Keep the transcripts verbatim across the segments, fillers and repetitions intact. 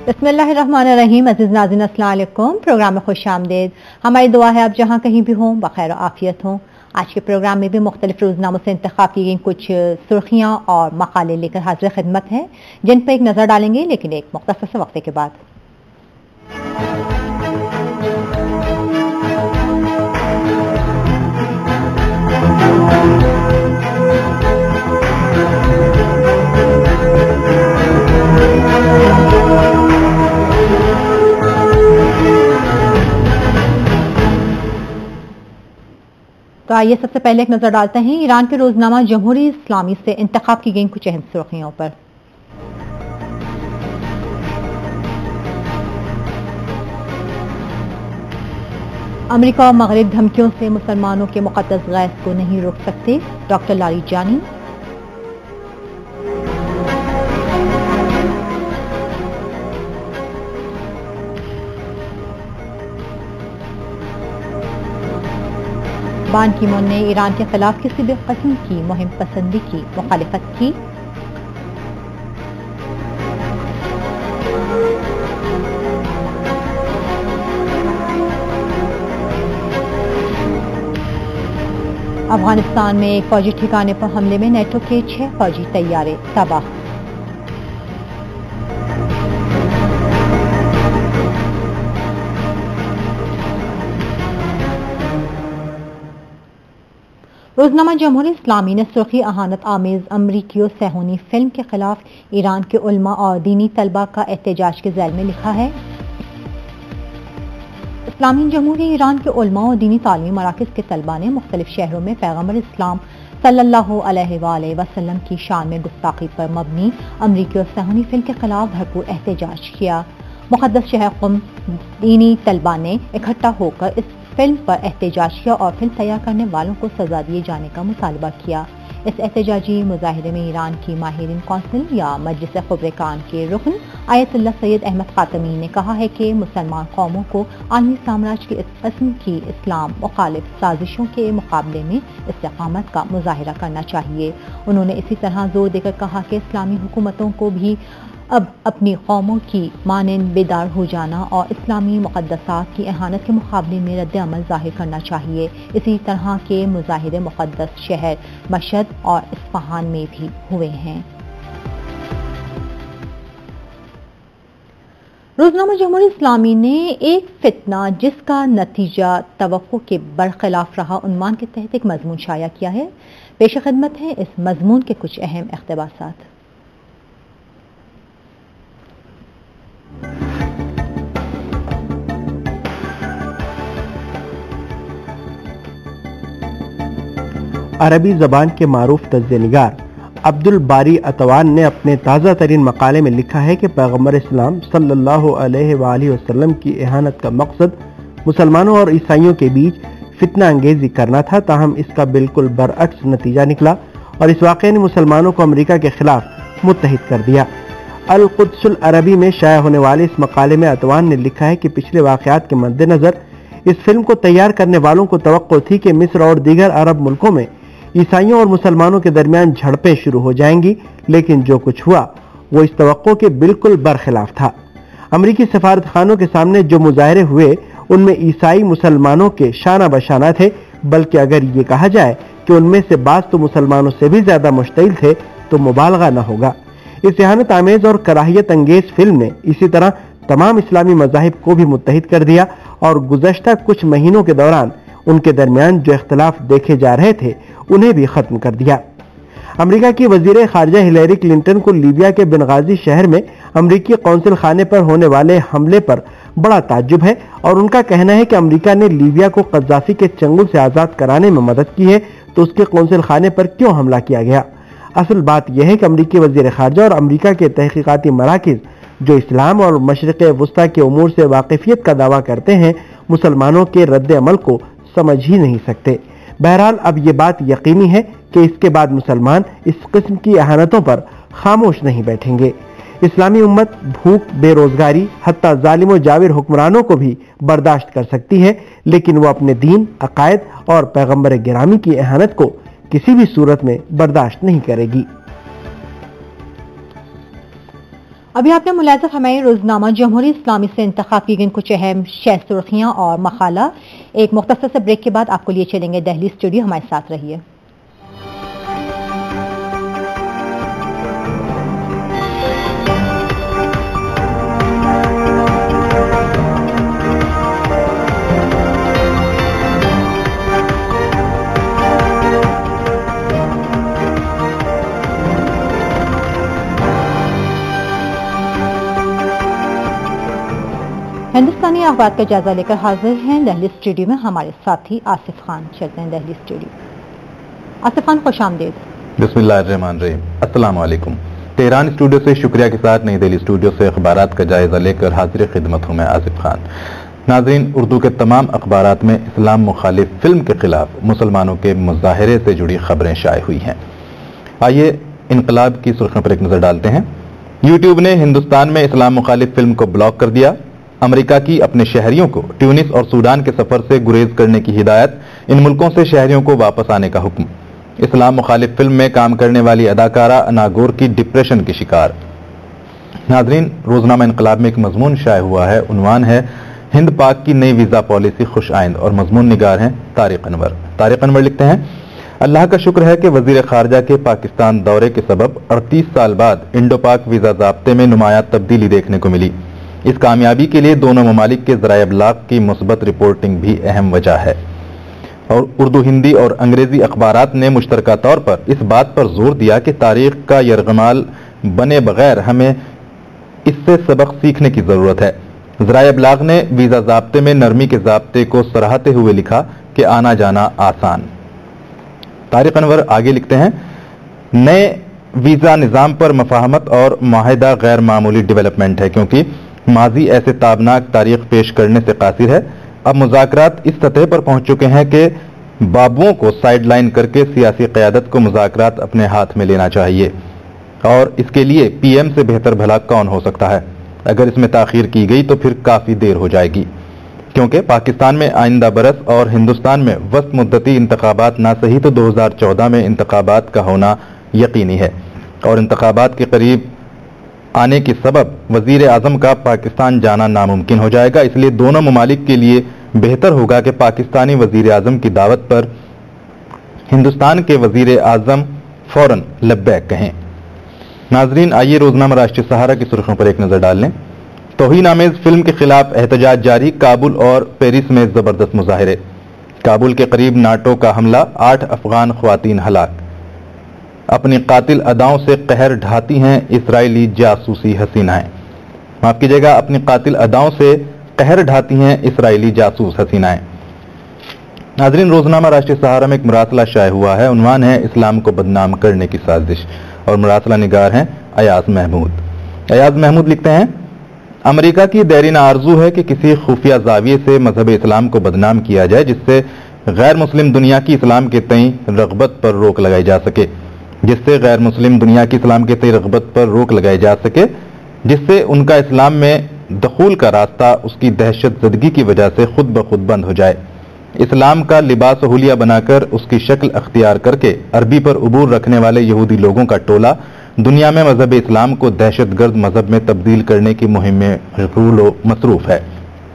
بسم اللہ الرحمن الرحیم. عزیز ناظرین السلام علیکم. پروگرام میں خوش آمدید. ہماری دعا ہے آپ جہاں کہیں بھی ہوں بخیر و عافیت ہوں. آج کے پروگرام میں بھی مختلف روزناموں سے انتخاب کی گئی کچھ سرخیاں اور مقالے لے کر حاضر خدمت ہیں جن پر ایک نظر ڈالیں گے، لیکن ایک مختصر سے وقفے کے بعد. تو آئیے سب سے پہلے ایک نظر ڈالتے ہیں ایران کے روزنامہ جمہوری اسلامی سے انتخاب کی گئی کچھ اہم سرخیوں پر. امریکہ اور مغرب دھمکیوں سے مسلمانوں کے مقدس غیظ کو نہیں روک سکتے، ڈاکٹر لاریجانی. بان کی مون نے ایران کے خلاف کسی بھی قسم کی مہم پسندی کی مخالفت کی. افغانستان میں ایک فوجی ٹھکانے پر حملے میں نیٹو کے چھ فوجی طیارے تباہ. روزنامہ جمہوری اسلامی نے سرخی اہانت آمیز امریکی و صہیونی فلم کے خلاف ایران کے علماء اور دینی طلبہ کا احتجاج کے ذیل میں لکھا ہے. اسلامی جمہوریہ ایران کے علماء اور دینی تعلیمی مراکز کے طلبہ نے مختلف شہروں میں پیغمبر اسلام صلی اللہ علیہ وآلہ وسلم کی شان میں گستاخی پر مبنی امریکی اور صہیونی فلم کے خلاف بھرپور احتجاج کیا. مقدس شہر قم دینی طلبہ نے اکٹھا ہو کر اس فلم پر احتجاج کیا اور فلم تیار کرنے والوں کو سزا دیے جانے کا مطالبہ کیا. اس احتجاجی مظاہرے میں ایران کی ماہرین کونسل یا مجلس خبرگان کے رکن آیت اللہ سید احمد خاتمی نے کہا ہے کہ مسلمان قوموں کو عالمی سامراج کی اس قسم کی اسلام مخالف سازشوں کے مقابلے میں استقامت کا مظاہرہ کرنا چاہیے. انہوں نے اسی طرح زور دے کر کہا کہ اسلامی حکومتوں کو بھی اب اپنی قوموں کی مانند بیدار ہو جانا اور اسلامی مقدسات کی اہانت کے مقابلے میں رد عمل ظاہر کرنا چاہیے. اسی طرح کے مظاہرے مقدس شہر مشہد اور اصفہان میں بھی ہوئے ہیں. روزنامہ جمہوری اسلامی نے ایک فتنہ جس کا نتیجہ توقع کے برخلاف رہا عنوان کے تحت ایک مضمون شائع کیا ہے. پیش خدمت ہے اس مضمون کے کچھ اہم اقتباسات. عربی زبان کے معروف تجزیہ نگار عبد الباری اتوان نے اپنے تازہ ترین مقالے میں لکھا ہے کہ پیغمبر اسلام صلی اللہ علیہ وآلہ وسلم کی اہانت کا مقصد مسلمانوں اور عیسائیوں کے بیچ فتنہ انگیزی کرنا تھا، تاہم اس کا بالکل برعکس نتیجہ نکلا اور اس واقعے نے مسلمانوں کو امریکہ کے خلاف متحد کر دیا. القدس العربی میں شائع ہونے والے اس مقالے میں اتوان نے لکھا ہے کہ پچھلے واقعات کے مد نظر اس فلم کو تیار کرنے والوں کو توقع تھی کہ مصر اور دیگر عرب ملکوں میں عیسائیوں اور مسلمانوں کے درمیان جھڑپیں شروع ہو جائیں گی، لیکن جو کچھ ہوا وہ اس توقع کے بالکل برخلاف تھا. امریکی سفارت خانوں کے سامنے جو مظاہرے ہوئے ان میں عیسائی مسلمانوں کے شانہ بشانہ تھے، بلکہ اگر یہ کہا جائے کہ ان میں سے بعض تو مسلمانوں سے بھی زیادہ مشتعل تھے تو مبالغہ نہ ہوگا. اس اہانت آمیز اور کراہیت انگیز فلم نے اسی طرح تمام اسلامی مذاہب کو بھی متحد کر دیا اور گزشتہ کچھ مہینوں کے دوران ان کے درمیان جو اختلاف دیکھے جا رہے تھے انہیں بھی ختم کر دیا. امریکہ کی وزیر خارجہ ہلیری کلنٹن کو لیبیا کے بنغازی شہر میں امریکی قونصل خانے پر ہونے والے حملے پر بڑا تعجب ہے اور ان کا کہنا ہے کہ امریکہ نے لیبیا کو قذافی کے چنگل سے آزاد کرانے میں مدد کی ہے تو اس کے قونصل خانے پر کیوں حملہ کیا گیا؟ اصل بات یہ ہے کہ امریکی وزیر خارجہ اور امریکہ کے تحقیقاتی مراکز جو اسلام اور مشرق وسطی کے امور سے واقفیت کا دعویٰ کرتے ہیں مسلمانوں کے رد عمل کو سمجھ ہی نہیں سکتے. بہرحال اب یہ بات یقینی ہے کہ اس کے بعد مسلمان اس قسم کی اہانتوں پر خاموش نہیں بیٹھیں گے. اسلامی امت بھوک، بے روزگاری، حتیٰ ظالم و جاور حکمرانوں کو بھی برداشت کر سکتی ہے، لیکن وہ اپنے دین، عقائد اور پیغمبر گرامی کی اہانت کو کسی بھی صورت میں برداشت نہیں کرے گی. ابھی آپ نے ملاحظہ فرمائی روزنامہ جمہوری اسلامی سے انتخاب کی گئی کچھ اہم شہ سرخیاں اور مقالہ. ایک مختصر سے بریک کے بعد آپ کو لیے چلیں گے دہلی اسٹوڈیو. ہمارے ساتھ رہیے. ہندوستانی اخبار کا جائزہ لے کر حاضر ہیں دہلی اسٹوڈیو میں ہمارے ساتھی آصف خان. چلتے ہیں دہلی اسٹوڈیو. آصف خان خوش آمدید. بسم اللہ الرحمن الرحیم. السلام علیکم. تہران اسٹوڈیو سے شکریہ کے ساتھ نئی دہلی اسٹوڈیو سے اخبارات کا جائزہ لے کر حاضر خدمت ہوں میں آصف خان. ناظرین، اردو کے تمام اخبارات میں اسلام مخالف فلم کے خلاف مسلمانوں کے مظاہرے سے جڑی خبریں شائع ہوئی ہیں. آئیے انقلاب کی سرخیوں پر ایک نظر ڈالتے ہیں. یوٹیوب نے ہندوستان میں اسلام مخالف فلم کو بلاک کر دیا. امریکہ کی اپنے شہریوں کو ٹیونس اور سوڈان کے سفر سے گریز کرنے کی ہدایت. ان ملکوں سے شہریوں کو واپس آنے کا حکم. اسلام مخالف فلم میں کام کرنے والی اداکارہ اناگور کی ڈپریشن کی شکار. ناظرین، روزنامہ انقلاب میں ایک مضمون شائع ہوا ہے. عنوان ہے ہند پاک کی نئی ویزا پالیسی خوش آئند، اور مضمون نگار ہیں طارق انور. طارق انور لکھتے ہیں، اللہ کا شکر ہے کہ وزیر خارجہ کے پاکستان دورے کے سبب اڑتیس سال بعد انڈو پاک ویزا ضابطے میں نمایاں تبدیلی دیکھنے کو ملی. اس کامیابی کے لیے دونوں ممالک کے ذرائع ابلاغ کی مثبت رپورٹنگ بھی اہم وجہ ہے. اور اردو، ہندی اور انگریزی اخبارات نے مشترکہ طور پر اس بات پر زور دیا کہ تاریخ کا یرغمال بنے بغیر ہمیں اس سے سبق سیکھنے کی ضرورت ہے. ذرائع ابلاغ نے ویزا ضابطے میں نرمی کے ضابطے کو سراہتے ہوئے لکھا کہ آنا جانا آسان. طارق انور آگے لکھتے ہیں، نئے ویزا نظام پر مفاہمت اور معاہدہ غیر معمولی ڈیولپمنٹ ہے، کیونکہ ماضی ایسے تابناک تاریخ پیش کرنے سے قاصر ہے. اب مذاکرات اس سطح پر پہنچ چکے ہیں کہ بابوؤں کو سائیڈ لائن کر کے سیاسی قیادت کو مذاکرات اپنے ہاتھ میں لینا چاہیے. اور اس کے لیے پی ایم سے بہتر بھلا کون ہو سکتا ہے؟ اگر اس میں تاخیر کی گئی تو پھر کافی دیر ہو جائے گی، کیونکہ پاکستان میں آئندہ برس اور ہندوستان میں وسط مدتی انتخابات نہ صحیح تو دو ہزار چودہ میں انتخابات کا ہونا یقینی ہے. اور انتخابات کے قریب آنے کے سبب وزیر اعظم کا پاکستان جانا ناممکن ہو جائے گا. اس لیے دونوں ممالک کے لیے بہتر ہوگا کہ پاکستانی وزیر اعظم کی دعوت پر ہندوستان کے وزیر اعظم فوراً لبیک کہیں. ناظرین، آئیے روزنامہ راشٹریہ سہارا کی سرخیوں پر ایک نظر ڈال لیں. توہین آمیز فلم کے خلاف احتجاج جاری. کابل اور پیرس میں زبردست مظاہرے. کابل کے قریب ناٹو کا حملہ، آٹھ افغان خواتین ہلاک. اپنی قاتل اداؤں سے قہر ڈھاتی ہیں اسرائیلی جاسوسی حسینائیں. معاف کیجیے گا، اپنی قاتل اداؤں سے قہر ڈھاتی ہیں اسرائیلی جاسوس حسینائیں. ناظرین، روزنامہ راشٹریہ سہارا میں ایک مراسلہ شائع ہوا ہے. عنوان ہے اسلام کو بدنام کرنے کی سازش، اور مراسلہ نگار ہیں ایاز محمود. ایاز محمود لکھتے ہیں، امریکہ کی دیرینہ آرزو ہے کہ کسی خفیہ زاویے سے مذہب اسلام کو بدنام کیا جائے، جس سے غیر مسلم دنیا کی اسلام کے تئیں رغبت پر روک لگائی جا سکے جس سے غیر مسلم دنیا کی اسلام کے تئیں رغبت پر روک لگائی جا سکے جس سے ان کا اسلام میں دخول کا راستہ اس کی دہشت زدگی کی وجہ سے خود بخود بند ہو جائے. اسلام کا لباس و حلیہ بنا کر اس کی شکل اختیار کر کے عربی پر عبور رکھنے والے یہودی لوگوں کا ٹولہ دنیا میں مذہب اسلام کو دہشت گرد مذہب میں تبدیل کرنے کی مہم میں مشغول و مصروف ہے.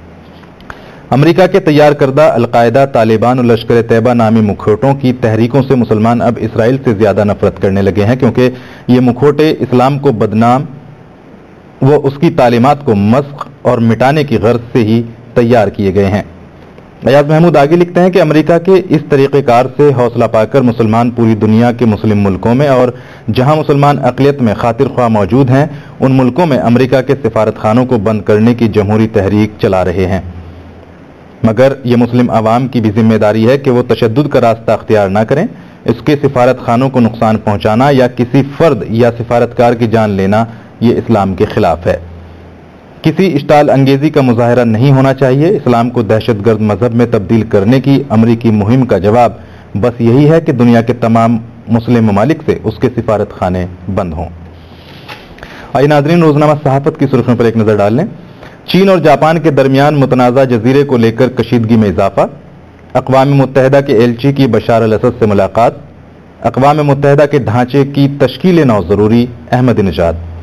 امریکہ کے تیار کردہ القاعدہ، طالبان اور لشکر طیبہ نامی مکھوٹوں کی تحریکوں سے مسلمان اب اسرائیل سے زیادہ نفرت کرنے لگے ہیں، کیونکہ یہ مکھوٹے اسلام کو بدنام وہ اس کی تعلیمات کو مسخ اور مٹانے کی غرض سے ہی تیار کیے گئے ہیں. ایاز محمود آگے لکھتے ہیں کہ امریکہ کے اس طریقہ کار سے حوصلہ پا کر مسلمان پوری دنیا کے مسلم ملکوں میں اور جہاں مسلمان اقلیت میں خاطر خواہ موجود ہیں ان ملکوں میں امریکہ کے سفارت خانوں کو بند کرنے کی جمہوری تحریک چلا رہے ہیں. مگر یہ مسلم عوام کی بھی ذمہ داری ہے کہ وہ تشدد کا راستہ اختیار نہ کریں. اس کے سفارت خانوں کو نقصان پہنچانا یا کسی فرد یا سفارتکار کی جان لینا یہ اسلام کے خلاف ہے. کسی اشتعال انگیزی کا مظاہرہ نہیں ہونا چاہیے. اسلام کو دہشت گرد مذہب میں تبدیل کرنے کی امریکی مہم کا جواب بس یہی ہے کہ دنیا کے تمام مسلم ممالک سے اس کے سفارت خانے بند ہوں. آئیے ناظرین، روزنامہ صحافت کی سرخیوں پر ایک نظر ڈال لیں. چین اور جاپان کے درمیان متنازع جزیرے کو لے کر کشیدگی میں اضافہ. اقوام متحدہ کے ایلچی کی بشار الاسد سے ملاقات. اقوام متحدہ کے ڈھانچے کی تشکیل نو ضروری، احمد نژاد.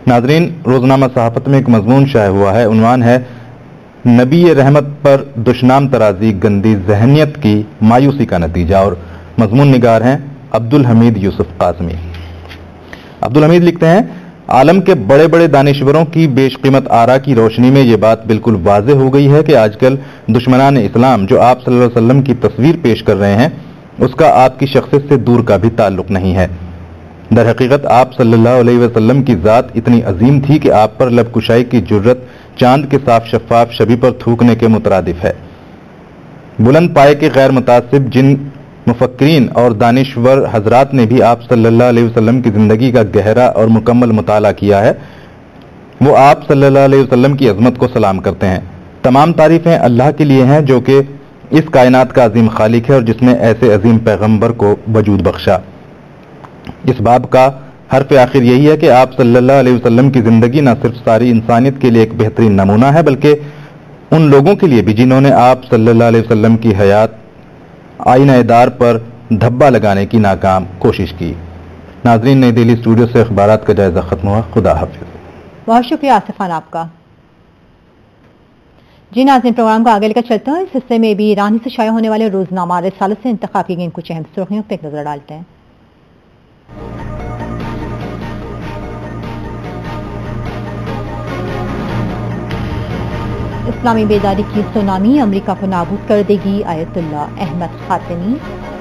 ناظرین، روزنامہ صحافت میں ایک مضمون شائع ہوا ہے، عنوان ہے نبی رحمت پر دشنام ترازی گندی ذہنیت کی مایوسی کا نتیجہ، اور مضمون نگار ہیں عبدالحمید یوسف قاسمی۔ عبدالحمید لکھتے ہیں، عالم کے بڑے بڑے دانشوروں کی بیش قیمت آرا کی روشنی میں یہ بات بالکل واضح ہو گئی ہے کہ آج کل دشمنان اسلام جو آپ صلی اللہ علیہ وسلم کی تصویر پیش کر رہے ہیں اس کا آپ کی شخصیت سے دور کا بھی تعلق نہیں ہے۔ در حقیقت آپ صلی اللہ علیہ وسلم کی ذات اتنی عظیم تھی کہ آپ پر لب کشائی کی جرت چاند کے صاف شفاف شبی پر تھوکنے کے مترادف ہے۔ بلند پائے کے غیر متعصب جن مفکرین اور دانشور حضرات نے بھی آپ صلی اللہ علیہ وسلم کی زندگی کا گہرا اور مکمل مطالعہ کیا ہے، وہ آپ صلی اللہ علیہ وسلم کی عظمت کو سلام کرتے ہیں۔ تمام تعریفیں اللہ کے لیے ہیں جو کہ اس کائنات کا عظیم خالق ہے اور جس نے ایسے عظیم پیغمبر کو وجود بخشا۔ اس باب کا حرف آخر یہی ہے کہ آپ صلی اللہ علیہ وسلم کی زندگی نہ صرف ساری انسانیت کے لیے ایک بہترین نمونہ ہے بلکہ ان لوگوں کے لیے بھی جنہوں نے آپ صلی اللہ علیہ وسلم کی حیات آئینہ دار پر دھبا لگانے کی ناکام کوشش کی۔ ناظرین، نئی دہلی اسٹوڈیو سے اخبارات کا جائزہ ختم ہوا۔ خدا حافظ۔ بہت شکریہ آصفان آپ کا۔ جی ناظرین، پروگرام کا آگے لے کر چلتے ہیں۔ اس حصے میں بھی ایران سے شائع ہونے والے روزنامہ رسالت سے انتخاب کی گئی کچھ اہم سرخیوں پر ایک نظر ڈالتے ہیں۔ اسلامی بیداری کی سونامی امریکہ کو نابود کر دے گی، آیت اللہ احمد خاتمی۔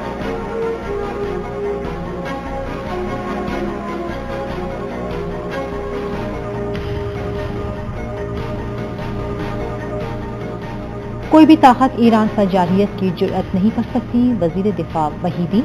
کوئی بھی طاقت ایران پر جارحیت کی جرأت نہیں کر سکتی، وزیر دفاع وحیدی۔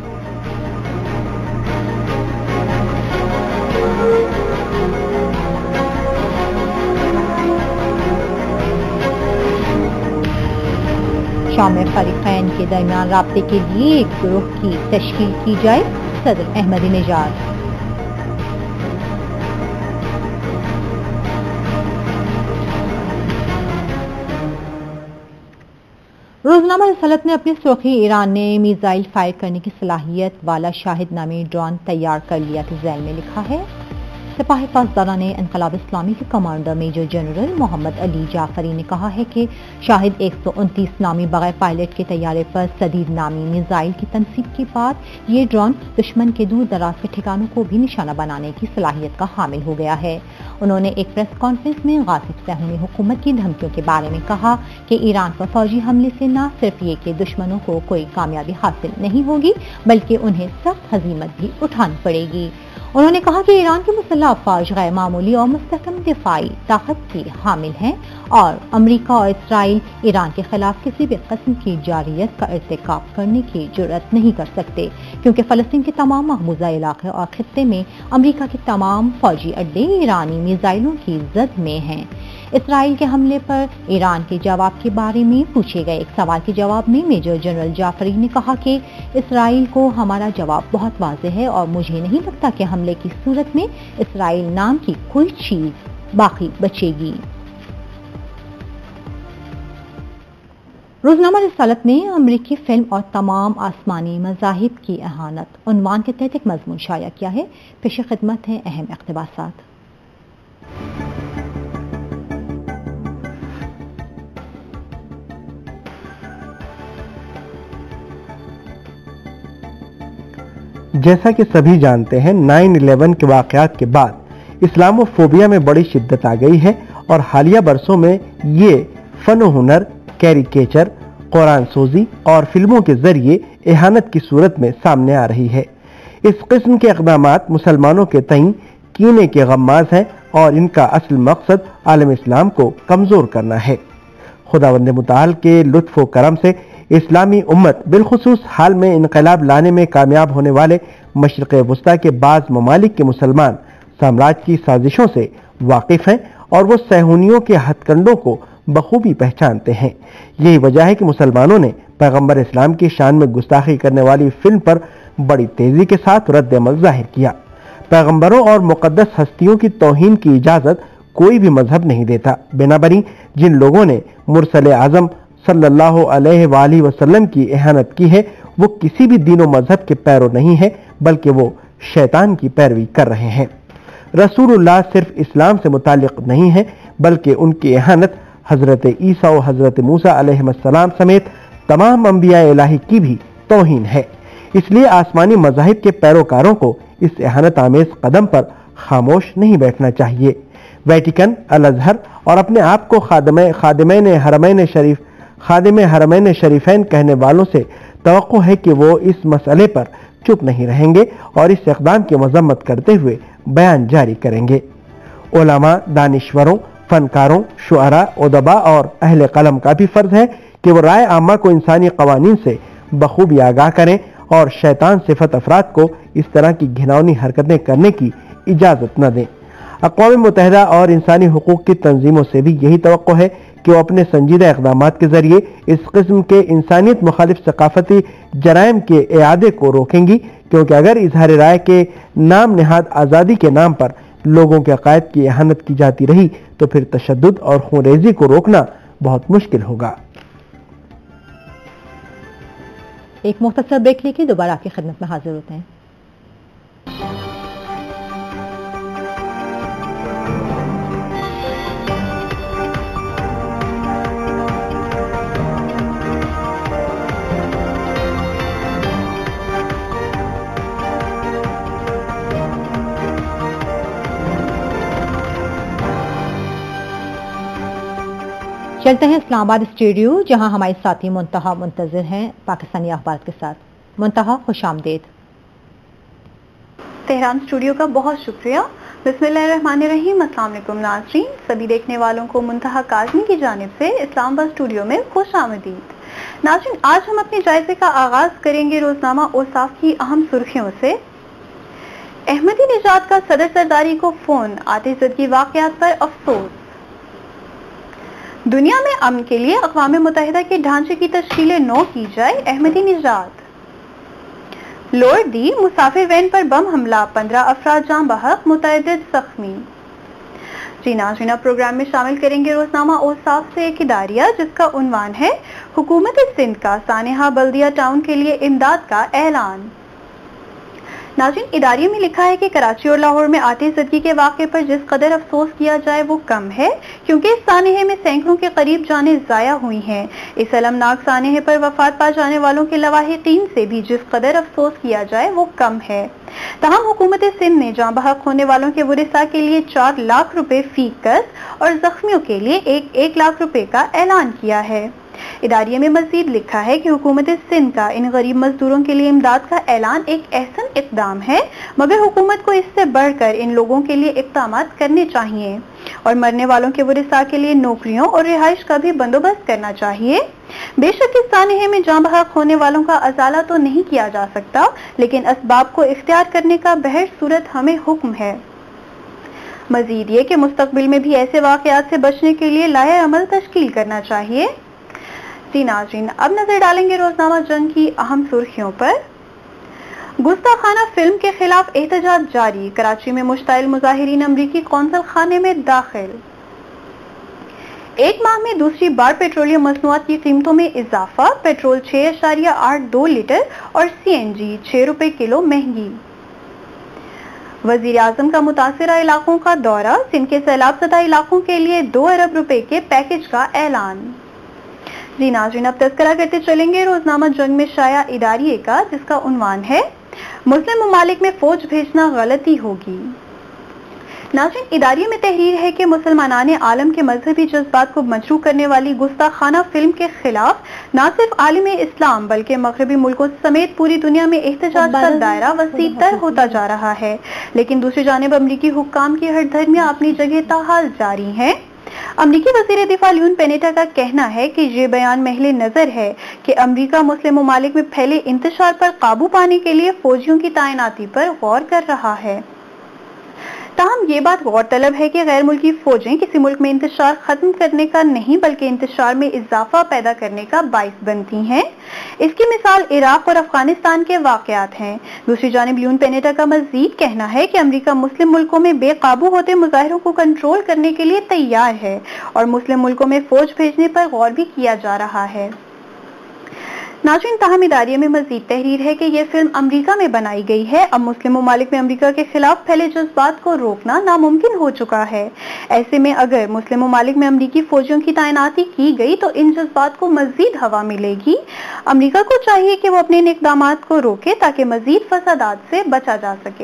شام میں فریقین کے درمیان رابطے کے لیے ایک گروہ کی تشکیل کی جائے، صدر احمدی نژاد۔ روزنامہ رسالت نے اپنی سرخی ایران نے میزائل فائر کرنے کی صلاحیت والا شاہد نامی ڈرون تیار کر لیا کے ذیل میں لکھا ہے۔ سپاہی پاسداران انقلاب اسلامی کے commander major general Mohammad Ali Jafari نے کہا ہے کہ شاہد ایک سو انتیس نامی بغیر پائلٹ کے طیارے پر سدید نامی میزائل کی تنصیب کے بعد یہ ڈرون دشمن کے دور دراز کے ٹھکانوں کو بھی نشانہ بنانے کی صلاحیت کا حامل ہو گیا ہے۔ انہوں نے ایک پریس کانفرنس میں غاصب صہیونی حکومت کی دھمکیوں کے بارے میں کہا کہ ایران پر فوجی حملے سے نہ صرف یہ کہ دشمنوں کو کوئی کامیابی حاصل نہیں ہوگی بلکہ انہیں سخت ہزیمت بھی اٹھانی پڑے گی۔ انہوں نے کہا کہ ایران کے مسلح افواج غیر معمولی اور مستحکم دفاعی طاقت کی حامل ہیں اور امریکہ اور اسرائیل ایران کے خلاف کسی بھی قسم کی جارحیت کا ارتکاب کرنے کی جرأت نہیں کر سکتے، کیونکہ فلسطین کے تمام محفوظہ علاقے اور خطے میں امریکہ کے تمام فوجی اڈے ایرانی میزائلوں کی زد میں ہیں۔ اسرائیل کے حملے پر ایران کے جواب کے بارے میں پوچھے گئے ایک سوال کے جواب میں میجر جنرل جعفری نے کہا کہ اسرائیل کو ہمارا جواب بہت واضح ہے اور مجھے نہیں لگتا کہ حملے کی صورت میں اسرائیل نام کی کوئی چیز باقی بچے گی۔ روزنامہ رسالت نے امریکی فلم اور تمام آسمانی مذاہب کی اہانت عنوان کے تحت ایک مضمون شائع کیا ہے۔ پیش خدمت ہیں اہم اقتباسات۔ جیسا کہ سبھی جانتے ہیں، نائن الیون کے واقعات کے بعد اسلامو فوبیا میں بڑی شدت آ گئی ہے اور حالیہ برسوں میں یہ فن و ہنر، کیریکیچر، قرآن سوزی اور فلموں کے ذریعے اہانت کی صورت میں سامنے آ رہی ہے۔ اس قسم کے اقدامات مسلمانوں کے تئیں کینے کے غماز ہیں اور ان کا اصل مقصد عالم اسلام کو کمزور کرنا ہے۔ خداوند متعال کے لطف و کرم سے اسلامی امت بالخصوص حال میں انقلاب لانے میں کامیاب ہونے والے مشرق وسطیٰ کے بعض ممالک کے مسلمان سامراج کی سازشوں سے واقف ہیں اور وہ صہیونیوں کے ہتھ کنڈوں کو بخوبی پہچانتے ہیں۔ یہی وجہ ہے کہ مسلمانوں نے پیغمبر اسلام کی شان میں گستاخی کرنے والی فلم پر بڑی تیزی کے ساتھ رد عمل ظاہر کیا۔ پیغمبروں اور مقدس ہستیوں کی توہین کی اجازت کوئی بھی مذہب نہیں دیتا، بنابراین جن لوگوں نے مرسل اعظم صلی اللہ علیہ وآلہ وسلم کی اہانت کی ہے وہ کسی بھی دین و مذہب کے پیرو نہیں ہے بلکہ وہ شیطان کی پیروی کر رہے ہیں۔ رسول اللہ صرف اسلام سے متعلق نہیں ہے بلکہ ان کی اہانت حضرت عیسیٰ و حضرت موسیٰ علیہ السلام سمیت تمام انبیاء الہی کی بھی توہین ہے۔ اس لیے آسمانی مذاہب کے پیروکاروں کو اس اہانت آمیز قدم پر خاموش نہیں بیٹھنا چاہیے۔ ویٹیکن، الازہر اور اپنے آپ کو خادمین حرمین شریف خادم حرمین شریفین کہنے والوں سے توقع ہے کہ وہ اس مسئلے پر چپ نہیں رہیں گے اور اس اقدام کی مذمت کرتے ہوئے بیان جاری کریں گے۔ علماء، دانشوروں، فنکاروں، شعراء، ادباء اور اہل قلم کا بھی فرض ہے کہ وہ رائے عامہ کو انسانی قوانین سے بخوبی آگاہ کریں اور شیطان صفت افراد کو اس طرح کی گھناؤنی حرکتیں کرنے کی اجازت نہ دیں۔ اقوام متحدہ اور انسانی حقوق کی تنظیموں سے بھی یہی توقع ہے کہ وہ اپنے سنجیدہ اقدامات کے ذریعے اس قسم کے انسانیت مخالف ثقافتی جرائم کے اعادے کو روکیں گی، کیونکہ اگر اظہار رائے کے نام نہاد آزادی کے نام پر لوگوں کے عقائد کی اہانت کی جاتی رہی تو پھر تشدد اور خونریزی کو روکنا بہت مشکل ہوگا۔ ایک مختصر بریک لے کے دوبارہ آپ کی خدمت میں حاضر ہوتے ہیں۔ چلتے ہیں اسلام آباد اسٹوڈیو، جہاں ہمارے ساتھی منتہا منتظر ہیں پاکستانی اخبارات کے ساتھ۔ منتہا، خوش آمدید۔ تہران اسٹوڈیو کا بہت شکریہ۔ بسم اللہ الرحمن الرحیم۔ السلام علیکم ناظرین، سبھی دیکھنے والوں کو منتہا کاظمی کی جانب سے اسلام آباد اسٹوڈیو میں خوش آمدید۔ ناظرین، آج ہم اپنے جائزے کا آغاز کریں گے روزنامہ اوصاف کی اہم سرخیوں سے۔ احمدی نژاد کا صدر زرداری کو فون، آتش زدگی واقعات پر افسوس۔ دنیا میں امن کے لیے اقوام متحدہ کے ڈھانچے کی تشکیل نو کی جائے، احمدی نژاد۔ لوڈ دی، مسافر وین پر بم حملہ، پندرہ افراد جاں بحق، متعدد زخمی۔ جی ناظرین، پروگرام میں شامل کریں گے روزنامہ اوصاف سے ایک اداریہ جس کا عنوان ہے حکومت سندھ کا سانحہ بلدیہ ٹاؤن کے لیے امداد کا اعلان۔ ناظرین، اداریے میں لکھا ہے کہ کراچی اور لاہور میں آتش زدگی کے واقعے پر جس قدر افسوس کیا جائے وہ کم ہے، کیونکہ اس سانحے میں سینکڑوں کے قریب جانیں ضائع ہوئی ہیں۔ اس المناک سانحے پر وفات پا جانے والوں کے لواحقین سے بھی جس قدر افسوس کیا جائے وہ کم ہے۔ تاہم حکومت سندھ نے جاں بحق ہونے والوں کے ورثاء کے لیے چار لاکھ روپے فی کس اور زخمیوں کے لیے ایک ایک لاکھ روپے کا اعلان کیا ہے۔ اداریے میں مزید لکھا ہے کہ حکومت سندھ کا ان غریب مزدوروں کے لیے امداد کا اعلان ایک احسن اقدام ہے، مگر حکومت کو اس سے بڑھ کر ان لوگوں کے لیے اقدامات کرنے چاہیے اور مرنے والوں کے ورثاء کے لیے نوکریوں اور رہائش کا بھی بندوبست کرنا چاہیے۔ بے شک اس سانحے میں جاں بحق ہونے والوں کا ازالہ تو نہیں کیا جا سکتا، لیکن اسباب کو اختیار کرنے کا بہر صورت ہمیں حکم ہے۔ مزید یہ کہ مستقبل میں بھی ایسے واقعات سے بچنے کے لیے لائحہ عمل تشکیل کرنا چاہیے۔ جی ناظرین، اب نظر ڈالیں گے روزنامہ جنگ کی اہم سرخیوں پر۔ گستاخانہ فلم کے خلاف احتجاج جاری، کراچی میں مشتعل مظاہرین امریکی قونصل خانے میں داخل۔ ایک ماہ میں دوسری بار پیٹرولیم مصنوعات کی قیمتوں میں اضافہ، پیٹرول چھ اشاریہ آٹھ دو لیٹر اور سی این جی چھ روپے کلو مہنگی۔ وزیر اعظم کا متاثرہ علاقوں کا دورہ، سندھ کے سیلاب زدہ علاقوں کے لیے دو ارب روپے کے پیکج کا اعلان۔ جی ناظرین، اب تذکرہ کرتے چلیں گے روزنامہ جنگ میں شائع اداریے کا، جس کا عنوان ہے مسلم ممالک میں فوج بھیجنا غلطی ہوگی۔ ناظرین، اداریے میں تحریر ہے کہ مسلمانان عالم کے مذہبی جذبات کو مجروح کرنے والی گستاخانہ فلم کے خلاف نہ صرف عالم اسلام بلکہ مغربی ملکوں سمیت پوری دنیا میں احتجاج کا دائرہ وسیع تر ہوتا جا رہا ہے، لیکن دوسری جانب امریکی حکام کی ہٹ دھرمیاں اپنی جگہ تاحال جاری ہیں۔ امریکی وزیر دفاع لیون پینیٹا کا کہنا ہے کہ یہ بیان محل نظر ہے کہ امریکہ مسلم ممالک میں پھیلے انتشار پر قابو پانے کے لیے فوجیوں کی تعیناتی پر غور کر رہا ہے۔ تاہم یہ بات غور طلب ہے کہ غیر ملکی فوجیں کسی ملک میں انتشار ختم کرنے کا نہیں بلکہ انتشار میں اضافہ پیدا کرنے کا باعث بنتی ہیں۔ اس کی مثال عراق اور افغانستان کے واقعات ہیں۔ دوسری جانب لیون پینیٹا کا مزید کہنا ہے کہ امریکہ مسلم ملکوں میں بے قابو ہوتے مظاہروں کو کنٹرول کرنے کے لیے تیار ہے اور مسلم ملکوں میں فوج بھیجنے پر غور بھی کیا جا رہا ہے۔ नाज़रीन, ताहम इदारिये में मजीद तहरीर है कि यह फिल्म अमरीका में बनाई गई है। अब मुस्लिम ममालिक में अमरीका के खिलाफ फैले जज्बात को रोकना नामुमकिन हो चुका है। ऐसे में अगर मुस्लिम ममालिक में अमरीकी फौजियों की तैनाती की गई तो इन जज्बात को मजीद हवा मिलेगी। अमरीका को चाहिए कि वो अपने इन इक़दामात को रोके ताकि मजीद फसादात से बचा जा सके।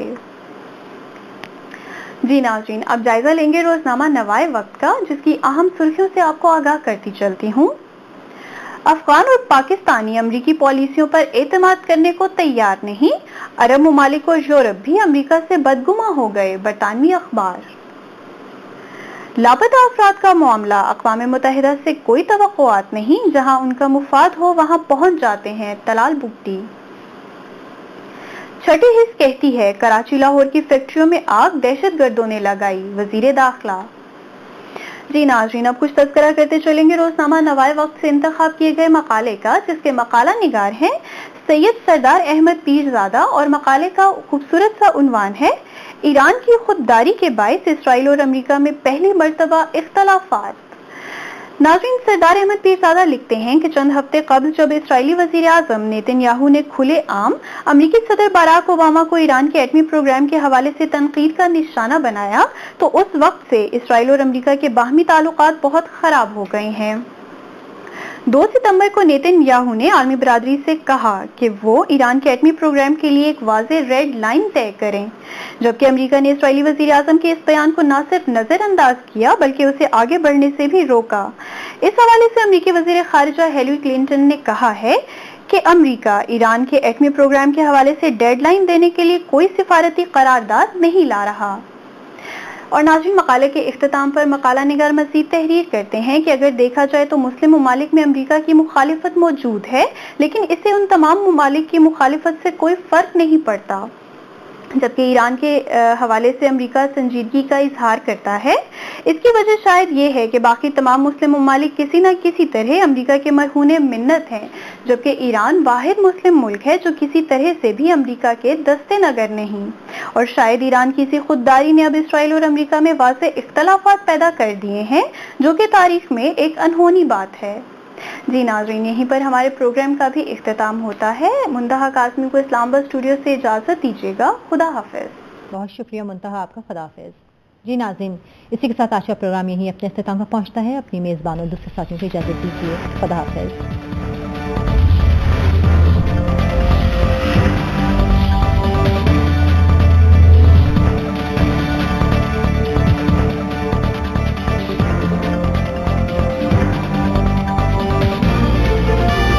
जी नाज़रीन, अब जायजा लेंगे रोजनामा नवाए वक्त का, जिसकी अहम सुर्खियों से आपको आगाह करती चलती हूँ। अफगान और पाकिस्तानी अमरीकी पॉलिसियों पर एतमाद करने को तैयार नहीं। अरब ममालिक और यूरोप भी अमरीका से बदगुमा हो गए। बरतानवी अखबार। लापता अफराद का मामला, अक़वाम मुत्तहिदा से कोई तवक्कुआत नहीं, जहां उनका मुफाद हो वहां पहुंच जाते हैं। तलाल बुगटी। छठी हिस्स कहती है कराची लाहौर की फैक्ट्रियों में आग दहशतगर्दों ने लगाई। वजीर दाखिला। जी नाज़रीन, अब कुछ तज़किरा करते चलेंगे रोजनामा नवाए वक्त से इंतखाब किए गए मकाले का, जिसके मकाला निगार हैं सैयद सरदार अहमद पीरजादा और मकाले का खूबसूरत सा उन्वान है ईरान की खुददारी के बायस इसराइल और अमेरिका में पहली मर्तबा इख्तलाफात। नाज़रीन, सरदार अहमद पीरजादा लिखते हैं कि चंद हफ्ते कबल जब इसराइली वजीर आजम नेतन्याहू ने खुले आम अमरीकी सदर बराक ओबामा को ईरान के एटमी प्रोग्राम के हवाले से तनकीद का निशाना बनाया तो उस वक्त से इसराइल और अमरीका के बाहमी ताल्लुकात बहुत खराब हो गए हैं। दो सितंबर को नेतन्याहू ने आलमी बरादरी से कहा कि वो ईरान के एटमी प्रोग्राम के लिए एक वाज़े रेड लाइन तय करें, जबकि अमेरिका ने इसराइली वज़ीर आज़म के इस बयान को न सिर्फ नजरअंदाज किया बल्कि उसे आगे बढ़ने से भी रोका। इस हवाले से अमेरिकी वज़ीर खारिजा हिलरी क्लिंटन ने कहा है कि अमेरिका ईरान के एटमी प्रोग्राम के हवाले से डेडलाइन देने के लिए कोई सिफारती करारदाद नहीं ला रहा। और नाज़रीन, मकाले के इख्तिताम पर मकाला निगार मज़ीद तहरीर करते हैं कि अगर देखा जाए तो मुस्लिम ममालिक में अमरीका की मुखालिफत मौजूद है, लेकिन इससे उन तमाम ममालिक की मुखालिफत से कोई फर्क नहीं पड़ता, जबकि ईरान के हवाले से अमरीका संजीदगी का इजहार करता है। इसकी वजह शायद ये है कि बाकी तमाम मुस्लिम ममालिक किसी न किसी तरह अमरीका के मरहूने मिन्नत हैं, जबकि ईरान वाहिद मुस्लिम मुल्क है जो किसी तरह से भी अमरीका के दस्ते नगर नहीं। और शायद ईरान की इसी खुददारी ने अब इसराइल और अमरीका में वाज़े इख्तलाफात पैदा कर दिए हैं, जो कि तारीख में एक अनहोनी बात है। जी नाज़रीन, यहीं पर हमारे प्रोग्राम का भी इख्तिताम होता है। मुंतहा कासमी को इस्लामाबाद स्टूडियो से इजाज़त दीजिएगा। खुदा हाफिज। बहुत शुक्रिया मुंतहा आपका। खुदा हाफिज। जी नाज़रीन, इसी के साथ आज का प्रोग्राम यहीं अपने इख्तिताम पर पहुंचता है। अपनी मेज़बान और दूसरे साथियों को इजाज़त दीजिए। खुदा हाफिज।